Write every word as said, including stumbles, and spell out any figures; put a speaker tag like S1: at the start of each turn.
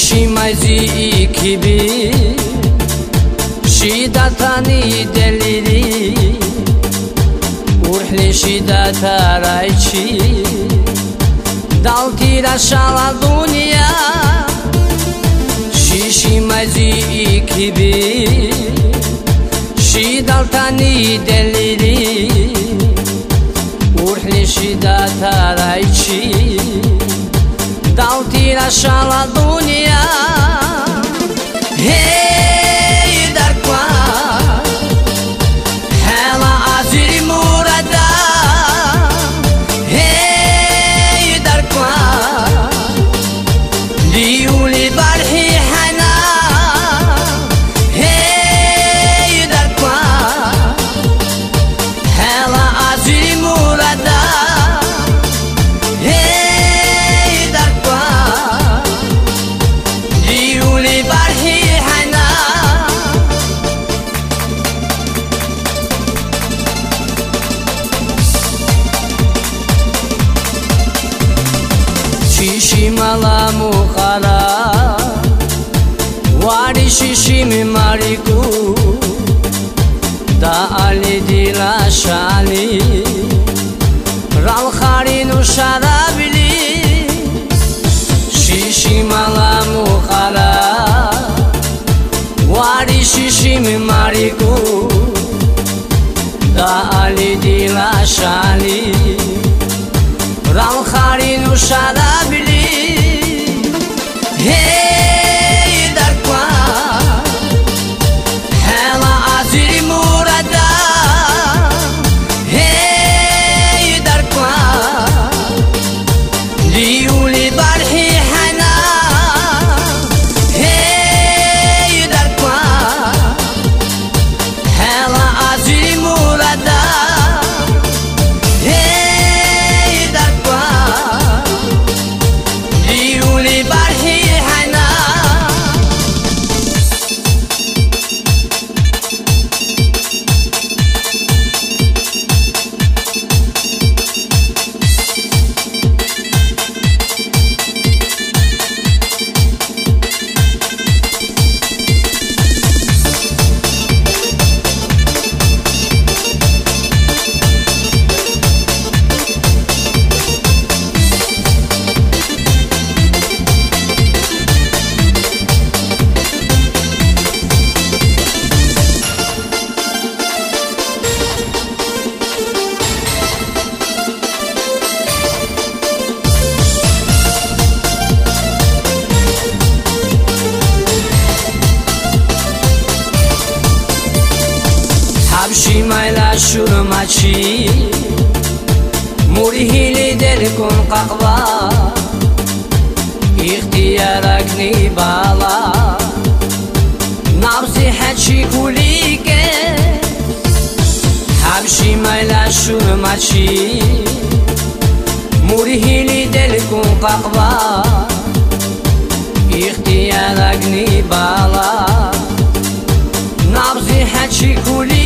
S1: și mai zi chibi și datani deliri urhli și dataraici dalti rashala dunia și și mai zi chibi și daltani deliri urhli și dataraici dalti rashala dunia hey darkwa hela aziri murada hey darkwa liuli barhi hana hey darkwa hela aziri murada Shishi malamu khala wari shishi mi mariku da ali dila shali ral kharinu sharabili shishi malamu khala wari shishi mi mariku da ali dila shali ral kharinu sharabili hey darkwa hela aziri murada hey darkwa liuli barhi hana hey darkwa hela aziri murada Habshi mayla shurmachi murhili del kun qaqba ikhtiyarek ni bala nabzi hachi kulike Habshi mayla shurmachi murhili del kun qaqba ikhtiyarek ni bala nabzi hachi kulike